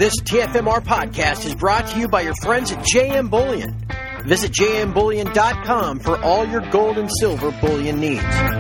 This TFMR podcast is brought to you by your friends at JM Bullion. Visit jmbullion.com for all your gold and silver bullion needs.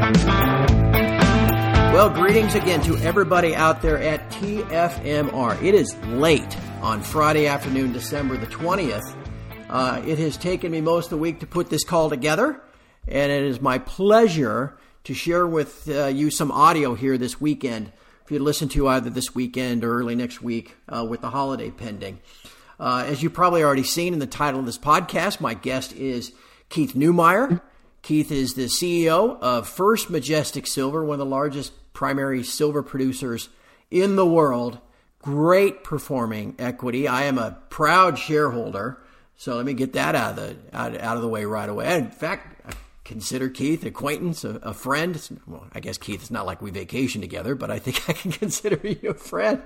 Well, greetings again to everybody out there at TFMR. It is late on Friday afternoon, December the 20th. It has taken me most of the week to put this call together, and it is my pleasure to share with you some audio here this weekend for you to listen to either this weekend or early next week with the holiday pending. As you've probably already seen in the title of this podcast, my guest is Keith Neumeyer. Keith is the CEO of First Majestic Silver, one of the largest primary silver producers in the world. Great performing equity. I am a proud shareholder, so let me get that out of the way right away. In fact, I consider Keith acquaintance, a friend. Well, I guess Keith, it's not like we vacation together, but I think I can consider you a friend.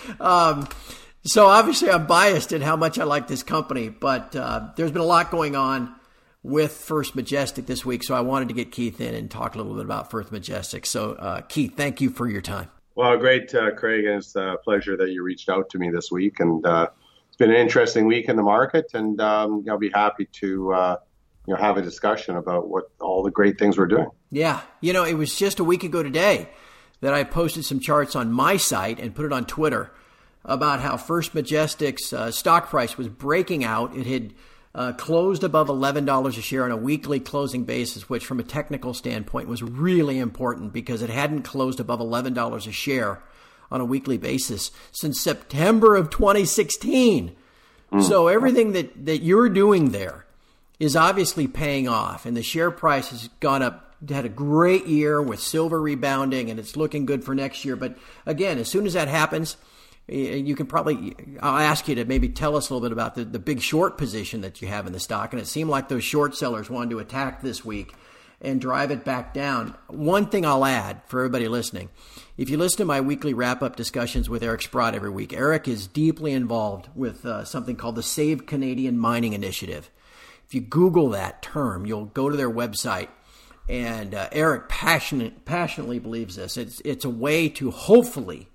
So obviously I'm biased in how much I like this company, but there's been a lot going on with First Majestic this week, so I wanted to get Keith in and talk a little bit about First Majestic. So Keith, thank you for your time. Well, great, Craig. It's a pleasure that you reached out to me this week, and it's been an interesting week in the market, and I'll be happy to have a discussion about what all the great things we're doing. Yeah. It was just a week ago today that I posted some charts on my site and put it on Twitter about how First Majestic's stock price was breaking out. It had closed above $11 a share on a weekly closing basis, which from a technical standpoint was really important because it hadn't closed above $11 a share on a weekly basis since September of 2016. So everything that you're doing there is obviously paying off, and the share price has gone up, had a great year with silver rebounding, and it's looking good for next year. But again, as soon as that happens, you can I'll ask you to maybe tell us a little bit about the big short position that you have in the stock. And it seemed like those short sellers wanted to attack this week and drive it back down. One thing I'll add for everybody listening, if you listen to my weekly wrap-up discussions with Eric Sprott every week, Eric is deeply involved with something called the Save Canadian Mining Initiative. If you Google that term, you'll go to their website, and Eric passionately believes this. It's a way to hopefully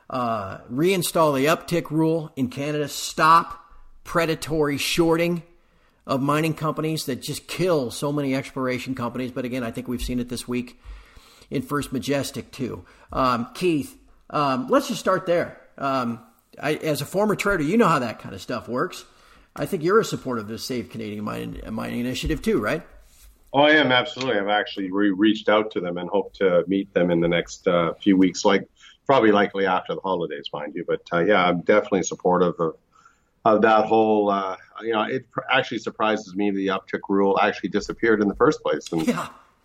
reinstall the uptick rule in Canada, stop predatory shorting of mining companies that just kill so many exploration companies. But again, I think we've seen it this week in First Majestic too. Keith, let's just start there. As a former trader, you know how that kind of stuff works. I think you're a supporter of the Save Canadian Mining Initiative too, right? Oh, I am, absolutely. I've actually reached out to them and hope to meet them in the next few weeks, probably likely after the holidays, mind you. But yeah, I'm definitely supportive of that whole, it actually surprises me the uptick rule actually disappeared in the first place. And, yeah.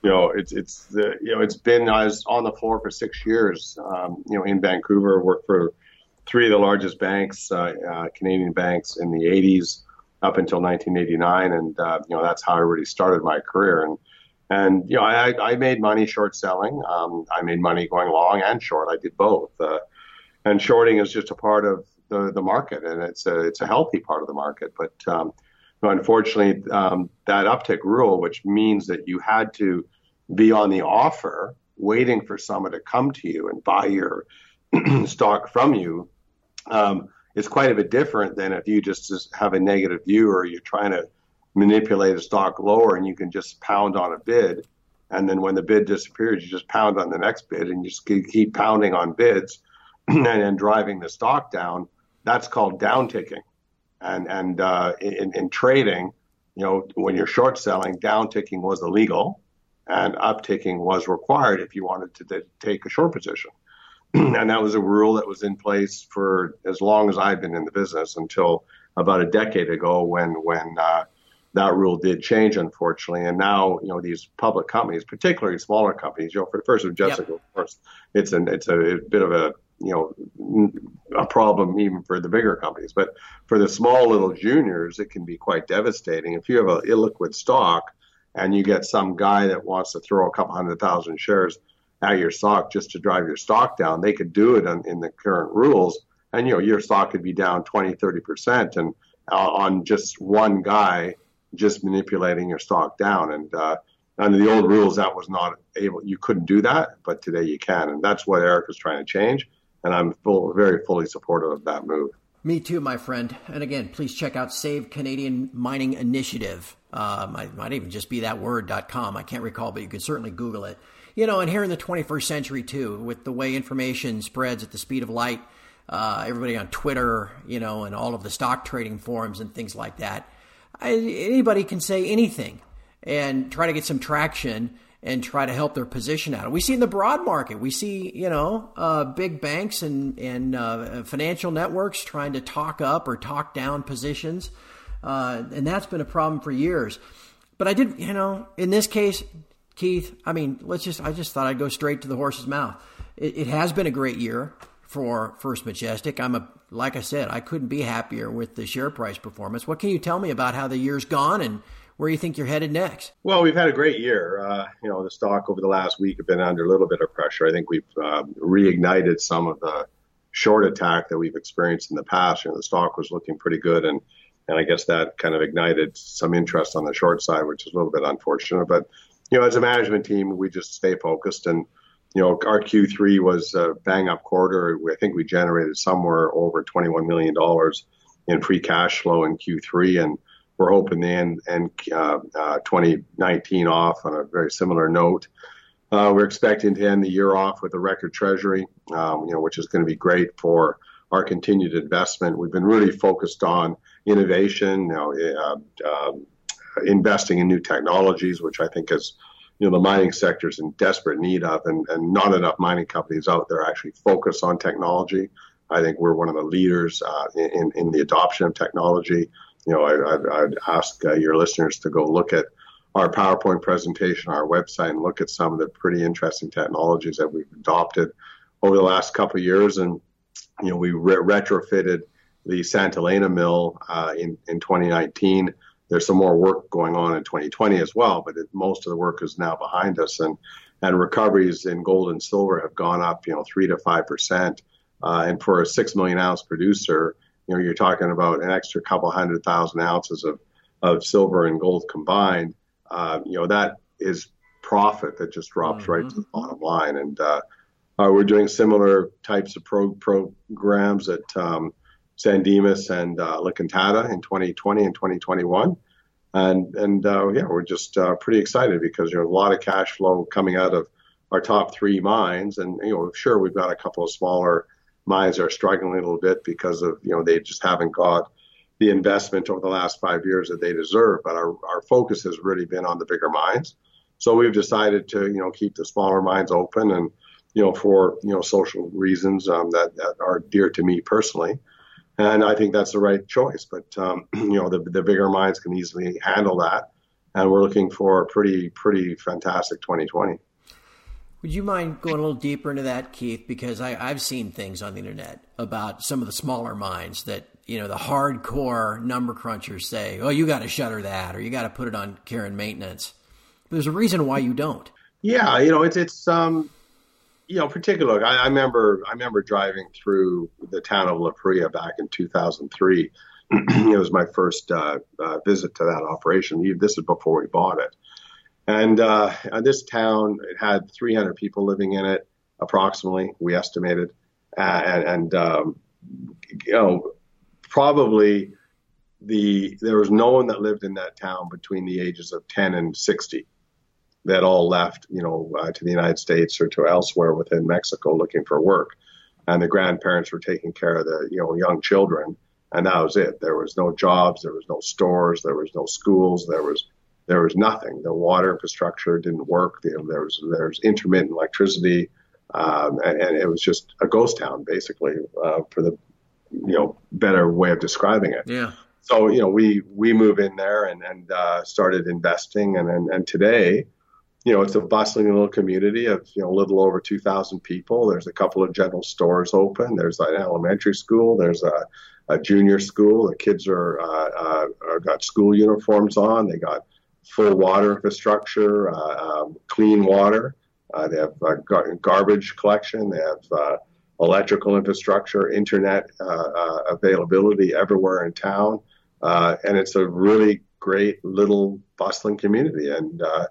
It's been, I was on the floor for 6 years, in Vancouver, worked for three of the largest banks, Canadian banks in the 80s up until 1989. And, that's how I really started my career. And I made money short selling. I made money going long and short. I did both. And shorting is just a part of the market, and it's a healthy part of the market. But unfortunately, that uptick rule, which means that you had to be on the offer, waiting for someone to come to you and buy your stock from you, is quite a bit different than if you just have a negative view or you're trying to manipulate a stock lower and you can just pound on a bid. And then when the bid disappears, you just pound on the next bid and you just keep pounding on bids and driving the stock down. That's called down ticking. And in trading, when you're short selling, down ticking was illegal and up ticking was required if you wanted to take a short position. And that was a rule that was in place for as long as I've been in the business until about a decade ago when that rule did change, unfortunately. And now, these public companies, particularly smaller companies, for First Majestic, of course, it's a bit of a problem even for the bigger companies. But for the small little juniors, it can be quite devastating. If you have an illiquid stock and you get some guy that wants to throw a couple 100,000 shares at your stock just to drive your stock down, they could do it in the current rules. And, your stock could be down 20, 30% and on just one guy just manipulating your stock down. And under the old rules, that was not able, you couldn't do that, but today you can. And that's what Eric is trying to change. And I'm very fully supportive of that move. Me too, my friend. And again, please check out Save Canadian Mining Initiative. Might even just be that word.com. I can't recall, but you can certainly Google it. And here in the 21st century, too, with the way information spreads at the speed of light, everybody on Twitter, and all of the stock trading forums and things like that, anybody can say anything and try to get some traction and try to help their position out. We see in the broad market, we see, big banks and financial networks trying to talk up or talk down positions. And that's been a problem for years. But I did, in this case, Keith, I just thought I'd go straight to the horse's mouth. It has been a great year for First Majestic. Like I said, I couldn't be happier with the share price performance. What can you tell me about how the year's gone and where you think you're headed next? Well, we've had a great year. The stock over the last week have been under a little bit of pressure. I think we've reignited some of the short attack that we've experienced in the past. The stock was looking pretty good, and I guess that kind of ignited some interest on the short side, which is a little bit unfortunate. But, as a management team, we just stay focused. And, our Q3 was a bang-up quarter. I think we generated somewhere over $21 million in free cash flow in Q3, and we're hoping to end 2019 off on a very similar note. We're expecting to end the year off with a record treasury, which is going to be great for our continued investment. We've been really focused on innovation, investing in new technologies, which I think is, the mining sector is in desperate need of, and not enough mining companies out there actually focus on technology. I think we're one of the leaders in the adoption of technology. I'd ask your listeners to go look at our PowerPoint presentation on our website and look at some of the pretty interesting technologies that we've adopted over the last couple of years. And, we retrofitted the Santa Elena mill in 2019. There's some more work going on in 2020 as well, but most of the work is now behind us. And recoveries in gold and silver have gone up, 3 to 5%. And for a 6 million ounce producer, you're talking about an extra couple 100,000 ounces of silver and gold combined. That is profit that just drops right to the bottom line. And we're doing similar types of programs at San Dimas and La Cantata in 2020 and 2021. And we're just pretty excited because there's a lot of cash flow coming out of our top three mines. And, sure, we've got a couple of smaller mines are struggling a little bit because of, they just haven't got the investment over the last 5 years that they deserve. But our focus has really been on the bigger mines. So we've decided to, keep the smaller mines open and, for, social reasons that are dear to me personally. And I think that's the right choice. But, the bigger mines can easily handle that. And we're looking for a pretty fantastic 2020. Would you mind going a little deeper into that, Keith? Because I've seen things on the internet about some of the smaller mines that, the hardcore number crunchers say, oh, you got to shutter that or you got to put it on care and maintenance. But there's a reason why you don't. Yeah, it's particular. I remember driving through the town of La Pria back in 2003. It was my first visit to that operation. This is before we bought it. And this town, it had 300 people living in it, approximately, we estimated. Probably there was no one that lived in that town between the ages of 10 and 60 that all left, to the United States or to elsewhere within Mexico looking for work. And the grandparents were taking care of the, young children. And that was it. There was no jobs. There was no stores. There was no schools. There was nothing. The water infrastructure didn't work. There was intermittent electricity, and it was just a ghost town, basically, for the better way of describing it. Yeah. So we move in there and started investing, and today, it's a bustling little community of a little over 2,000 people. There's a couple of general stores open. There's an elementary school. There's a junior school. The kids are got school uniforms on. They got full water infrastructure, clean water. They have garbage collection. They have electrical infrastructure, internet availability everywhere in town. And it's a really great little bustling community.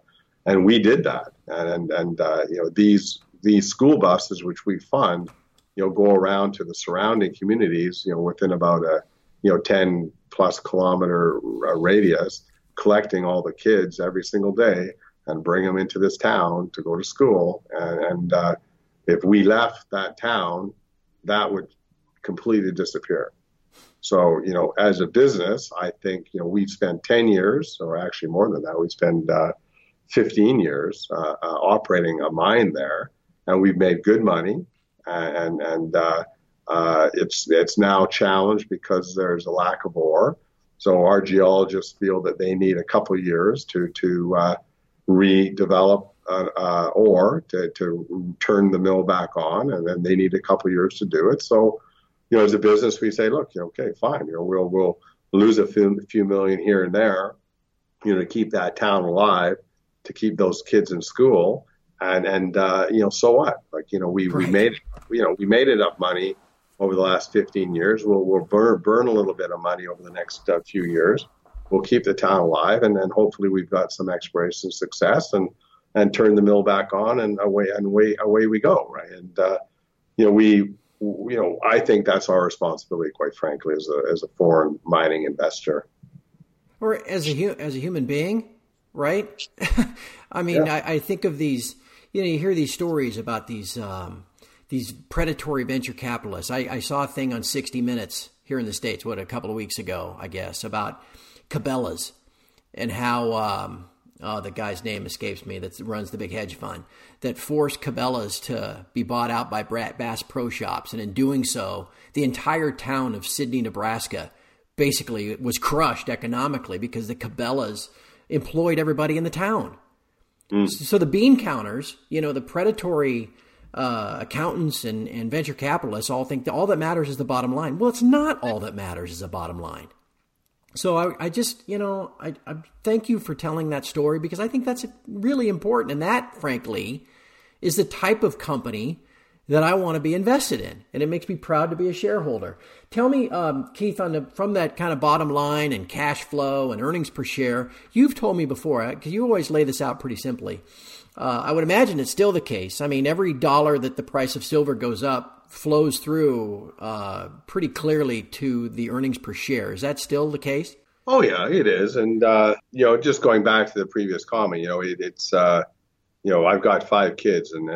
And we did that. And these school buses, which we fund, go around to the surrounding communities, within about a, 10 plus kilometer radius, collecting all the kids every single day and bring them into this town to go to school. And if we left that town, that would completely disappear. So, as a business, I think, we've spent 10 years, or actually more than that, we've spent 15 years operating a mine there, and we've made good money. And it's now challenged because there's a lack of ore. So our geologists feel that they need a couple of years to redevelop ore to turn the mill back on, and then they need a couple of years to do it. So, as a business, we say, look, okay, fine, we'll lose a few million here and there, to keep that town alive, to keep those kids in school, and so what? Like, we made enough money over the last 15 years. We'll burn a little bit of money over the next few years. We'll keep the town alive, and then hopefully we've got some exploration success and turn the mill back on, and away we go, right? And I think that's our responsibility, quite frankly, as a foreign mining investor, or as a human being, right? I mean, yeah. I think of these. You hear these stories about these predatory venture capitalists. I saw a thing on 60 Minutes here in the States, a couple of weeks ago, I guess, about Cabela's and how the guy's name escapes me that runs the big hedge fund that forced Cabela's to be bought out by Bass Pro Shops. And in doing so, the entire town of Sidney, Nebraska basically was crushed economically because the Cabela's employed everybody in the town. So the bean counters, the predatory accountants and venture capitalists all think that all that matters is the bottom line. Well, it's not all that matters is the bottom line. So I just, I thank you for telling that story, because I think that's really important. And that, frankly, is the type of company that I want to be invested in. And it makes me proud to be a shareholder. Tell me, Keith, from that kind of bottom line and cash flow and earnings per share, you've told me before, because you always lay this out pretty simply. I would imagine it's still the case. I mean, every dollar that the price of silver goes up flows through pretty clearly to the earnings per share. Is that still the case? Oh, yeah, it is. And, just going back to the previous comment, it's, I've got 5 kids, and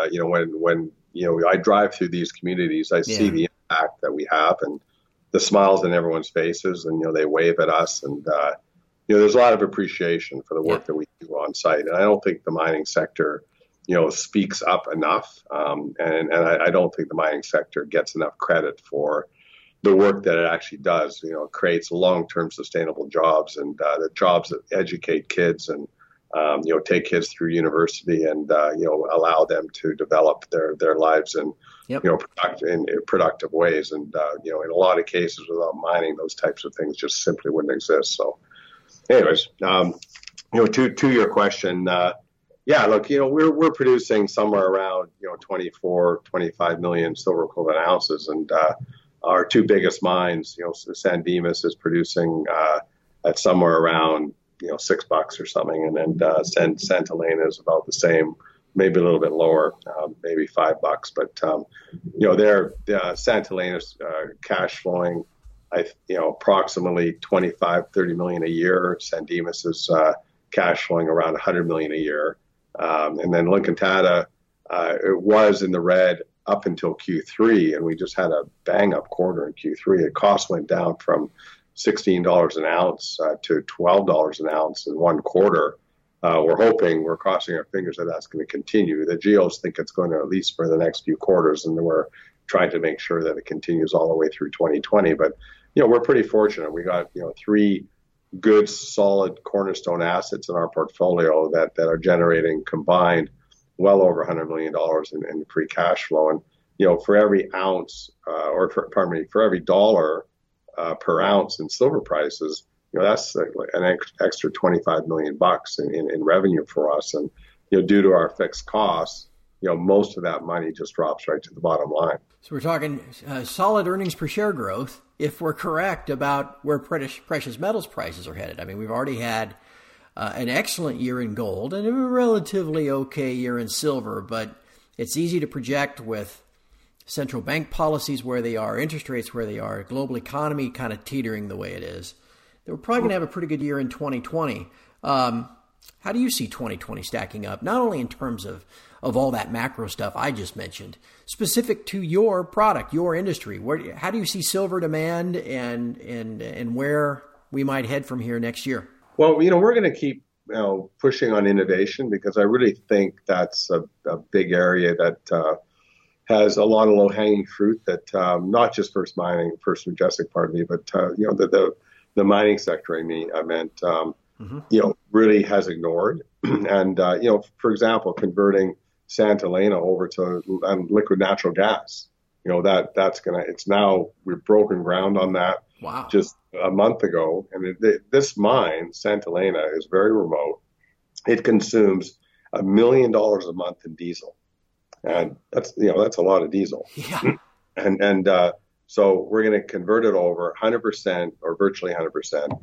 when I drive through these communities, I see the impact that we have and the smiles on everyone's faces, and, they wave at us. And, there's a lot of appreciation for the work that we do on site. And I don't think the mining sector, speaks up enough. And I don't think the mining sector gets enough credit for the work that it actually does. It creates long-term sustainable jobs, and the jobs that educate kids and, take kids through university and, allow them to develop their lives in, productive ways. And, in a lot of cases, without mining, those types of things just simply wouldn't exist. So anyways, to your question, look, we're producing somewhere around, 24, 25 million silver equivalent ounces. And our 2 biggest mines, San Dimas is producing at somewhere around, $6 or something. And then Santa Elena is about the same, maybe a little bit lower, maybe $5. But, Santa Elena's cash flowing, approximately 25-30 million a year. San Dimas is cash flowing around 100 million a year. And then La Encantada, it was in the red up until Q3, and we just had a bang up quarter in Q3. The cost went down from $16 an ounce to $12 an ounce in one quarter. We're crossing our fingers that that's going to continue. The geos think it's going to, at least for the next few quarters, and we're trying to make sure that it continues all the way through 2020. But, we're pretty fortunate. We got, 3 good, solid cornerstone assets in our portfolio that are generating combined well over $100 million in free cash flow. And, for every ounce, for every dollar per ounce in silver prices, that's an extra $25 million in revenue for us. And, due to our fixed costs, most of that money just drops right to the bottom line. So we're talking solid earnings per share growth if we're correct about where precious metals prices are headed. I mean, we've already had an excellent year in gold and a relatively okay year in silver, but it's easy to project with central bank policies where they are, interest rates where they are, global economy kind of teetering the way it is, that we're probably going to have a pretty good year in 2020. How do you see 2020 stacking up, not only in terms of all that macro stuff I just mentioned, specific to your product, your industry? How do you see silver demand and where we might head from here next year? Well, we're going to keep pushing on innovation, because I really think that's a big area that has a lot of low-hanging fruit that not just First Majestic, pardon me, but the mining sector, I meant, really has ignored. And, for example, converting Santa Elena over to liquid natural gas, we've broken ground on that. Wow. Just a month ago. And this mine, Santa Elena, is very remote. It consumes $1 million a month in diesel. And that's a lot of diesel. Yeah. And so we're going to convert it over 100% or virtually 100%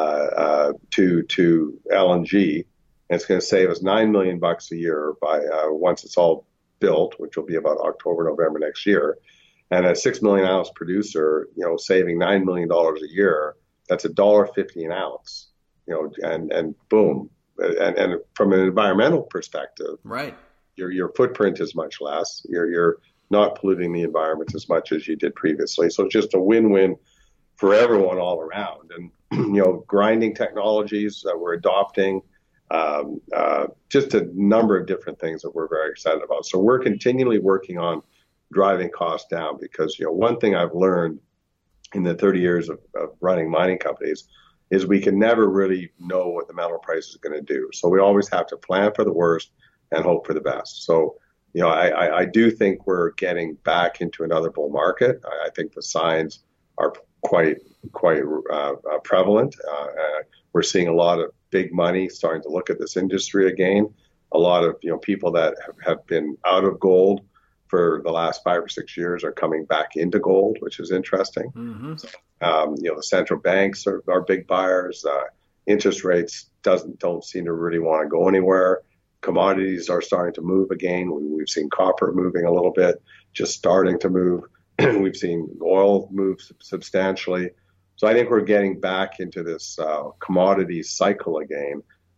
to LNG. And it's going to save us $9 million a year by once it's all built, which will be about October, November next year. And a 6 million ounce producer, saving $9 million a year, that's $1.50 an ounce, and boom. And from an environmental perspective, right, your footprint is much less. You're not polluting the environment as much as you did previously. So it's just a win-win for everyone all around. And, grinding technologies that we're adopting, just a number of different things that we're very excited about. So we're continually working on driving costs down, because, one thing I've learned in the 30 years of running mining companies is we can never really know what the metal price is going to do. So we always have to plan for the worst and hope for the best. So, I do think we're getting back into another bull market. I think the signs are quite prevalent. We're seeing a lot of big money starting to look at this industry again. A lot of people that have been out of gold for the last 5 or 6 years are coming back into gold, which is interesting. Mm-hmm. The central banks are big buyers. Interest rates don't seem to really want to go anywhere. Commodities are starting to move again. We've seen copper moving a little bit, just starting to move. We've seen oil move substantially. So I think we're getting back into this commodity cycle again.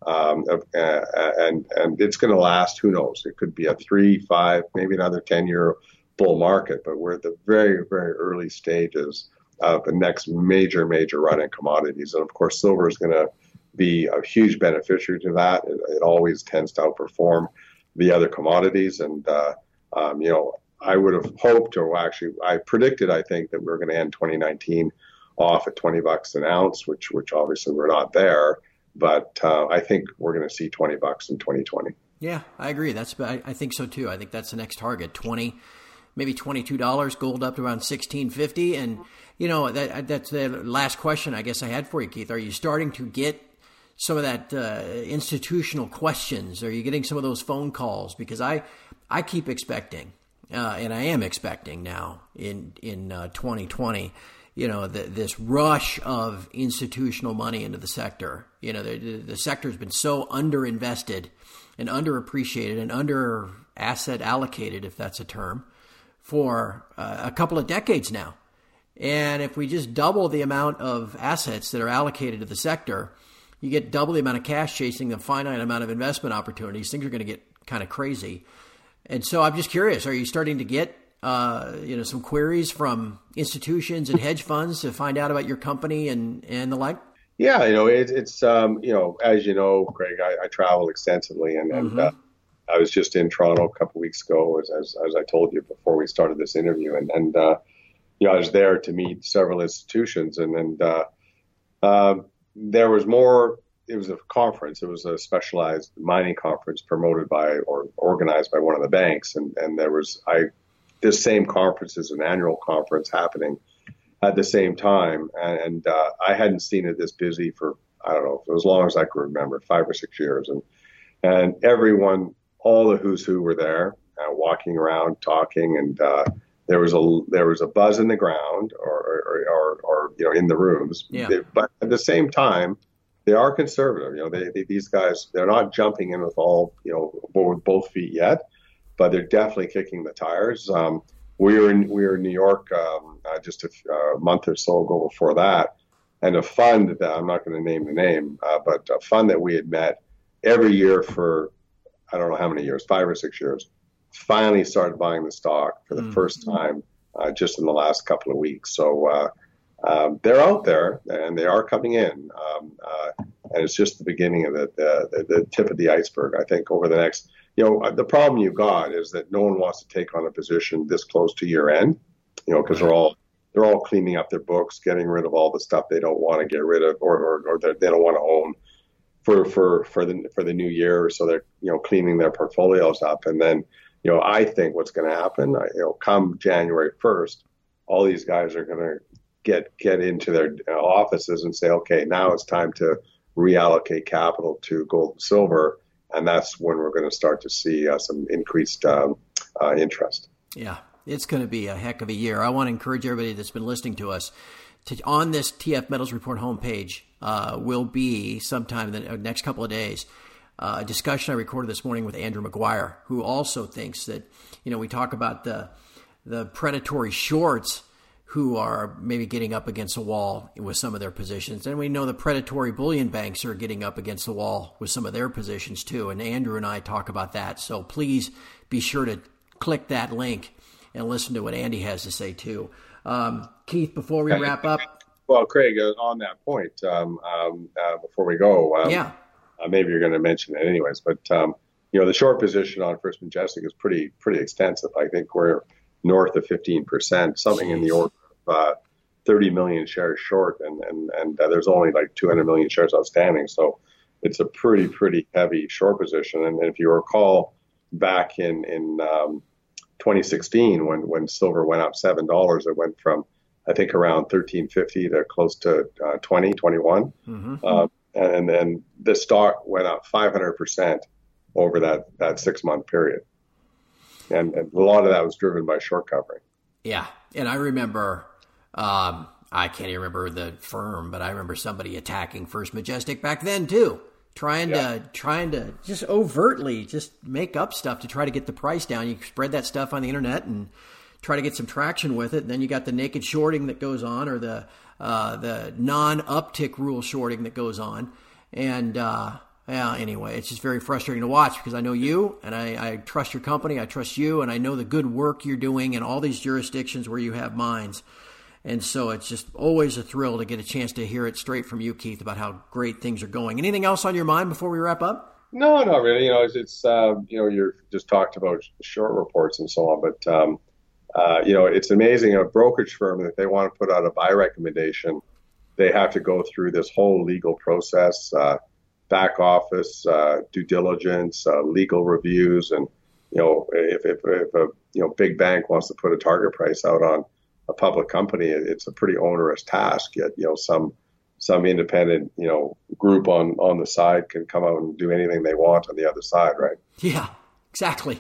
And it's going to last, who knows? It could be a 3, 5, maybe another 10-year bull market, but we're at the very, very early stages of the next major run in commodities. And of course, silver is going to be a huge beneficiary to that. It always tends to outperform the other commodities. And, I would have hoped, or actually I predicted, I think, that we're going to end 2019 off at $20 an ounce, which obviously we're not there. But I think we're going to see $20 in 2020. Yeah, I agree. I think so too. I think that's the next target. $20, maybe $22. Gold up to around $16.50. And that's the last question I guess I had for you, Keith. Are you starting to get some of that institutional questions? Are you getting some of those phone calls? Because I keep expecting, and I am expecting now in 2020. This rush of institutional money into the sector. The sector has been so underinvested and underappreciated and under asset allocated, if that's a term, for a couple of decades now. And if we just double the amount of assets that are allocated to the sector, you get double the amount of cash chasing the finite amount of investment opportunities. Things are going to get kind of crazy. And so I'm just curious, are you starting to get some queries from institutions and hedge funds to find out about your company and the like? Yeah, it's as you know, Greg, I travel extensively, and I was just in Toronto a couple of weeks ago, as I told you before we started this interview, and I was there to meet several institutions, and there was more. It was a conference. It was a specialized mining conference promoted by or organized by one of the banks, and there was this same conference is an annual conference happening at the same time. And I hadn't seen it this busy for, I don't know, for as long as I could remember, 5 or 6 years. And everyone, all the who's who were there, walking around, talking, and there was a buzz in the ground or in the rooms. Yeah. But at the same time, they are conservative. These guys, they're not jumping in with all, with both feet yet, but they're definitely kicking the tires. we were in New York just a month or so ago before that, and a fund that I'm not going to name the name, but a fund that we had met every year for I don't know how many years, 5 or 6 years, finally started buying the stock for the first time just in the last couple of weeks. So they're out there and they are coming in, and it's just the beginning of the tip of the iceberg. I think over the next, the problem you've got is that no one wants to take on a position this close to year end, because they're all cleaning up their books, getting rid of all the stuff they don't want to get rid of or they don't want to own for the new year. So they're cleaning their portfolios up, and then I think what's going to happen, come January 1st, all these guys are going to get into their offices and say, okay, now it's time to reallocate capital to gold and silver, and that's when we're going to start to see some increased interest. Yeah, it's going to be a heck of a year. I want to encourage everybody that's been listening to us on this TF Metals Report homepage will be sometime in the next couple of days a discussion I recorded this morning with Andrew McGuire, who also thinks that, we talk about the predatory shorts who are maybe getting up against a wall with some of their positions. And we know the predatory bullion banks are getting up against the wall with some of their positions too. And Andrew and I talk about that. So please be sure to click that link and listen to what Andy has to say too. Keith, before we wrap up. Well, Craig, on that point, before we go, maybe you're going to mention it anyways, but the short position on First Majestic is pretty extensive. I think we're north of 15%, something in the order of 30 million shares short, and there's only like 200 million shares outstanding. So it's a pretty heavy short position. And if you recall back in 2016, when silver went up $7, it went from I think around 13.50 to close to 21. Mm-hmm. And then the stock went up 500% over that 6 month period. And a lot of that was driven by short covering. Yeah. And I remember, I can't even remember the firm, but I remember somebody attacking First Majestic back then too, trying to just overtly just make up stuff to try to get the price down. You spread that stuff on the internet and try to get some traction with it. And then you got the naked shorting that goes on, or the non-uptick rule shorting that goes on. And, anyway, it's just very frustrating to watch because I know you and I trust your company. I trust you and I know the good work you're doing in all these jurisdictions where you have mines. And so it's just always a thrill to get a chance to hear it straight from you, Keith, about how great things are going. Anything else on your mind before we wrap up? No, not really. It's you just talked about short reports and so on, but it's amazing. A brokerage firm, that they want to put out a buy recommendation, they have to go through this whole legal process, back office, due diligence, legal reviews. And, if a big bank wants to put a target price out on a public company, it's a pretty onerous task. Yet, some independent, group on the side can come out and do anything they want on the other side, right? Yeah. Exactly.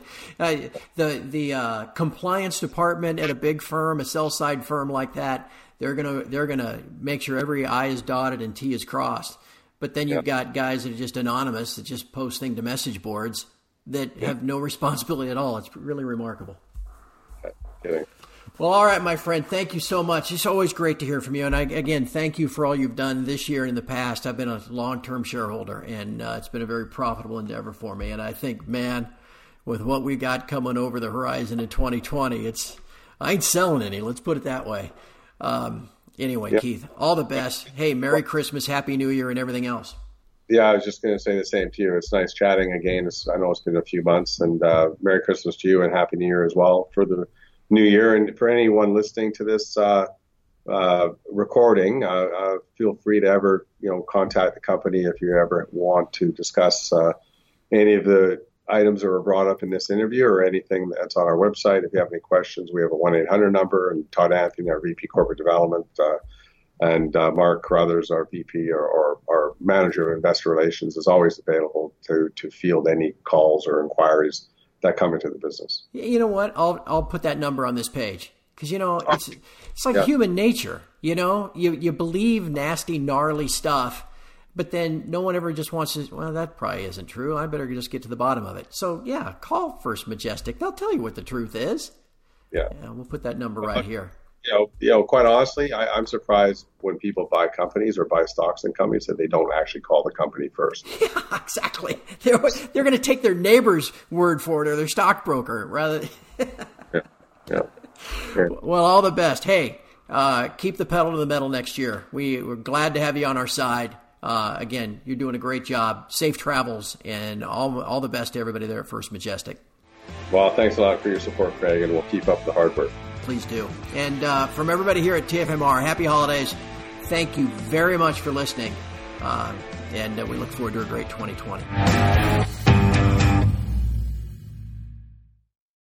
The compliance department at a big firm, a sell side firm like that, they're gonna make sure every I is dotted and T is crossed. But then you've got guys that are just anonymous that just post things to message boards that have no responsibility at all. It's really remarkable. Kidding. Well, all right, my friend. Thank you so much. It's always great to hear from you. And again, thank you for all you've done this year and in the past. I've been a long-term shareholder, and it's been a very profitable endeavor for me. And I think, man, with what we got coming over the horizon in 2020, I ain't selling any. Let's put it that way. Anyway, Keith, all the best. Hey, Merry Christmas, Happy New Year, and everything else. Yeah, I was just going to say the same to you. It's nice chatting again. I know it's been a few months, and Merry Christmas to you and Happy New Year as well for the new year. And for anyone listening to this recording, feel free to ever contact the company if you ever want to discuss any of the items that were brought up in this interview or anything that's on our website. If you have any questions, we have a 1-800 number, and Todd Anthony, our VP Corporate Development, and Mark Carruthers, our VP or our Manager of Investor Relations, is always available to field any calls or inquiries that come into the business. You know what? I'll put that number on this page because it's like human nature. You believe nasty, gnarly stuff. But then no one ever just wants to, well, that probably isn't true. I better just get to the bottom of it. So, yeah, call First Majestic. They'll tell you what the truth is. Yeah. We'll put that number right here. Quite honestly, I'm surprised when people buy companies or buy stocks in companies that they don't actually call the company first. Yeah, exactly. They're going to take their neighbor's word for it or their stockbroker rather. Yeah. Well, all the best. Hey, keep the pedal to the metal next year. We're glad to have you on our side. Again, you're doing a great job. Safe travels, and all the best to everybody there at First Majestic. Well, thanks a lot for your support, Craig, and we'll keep up the hard work. Please do. And from everybody here at TFMR, happy holidays. Thank you very much for listening, and we look forward to a great 2020.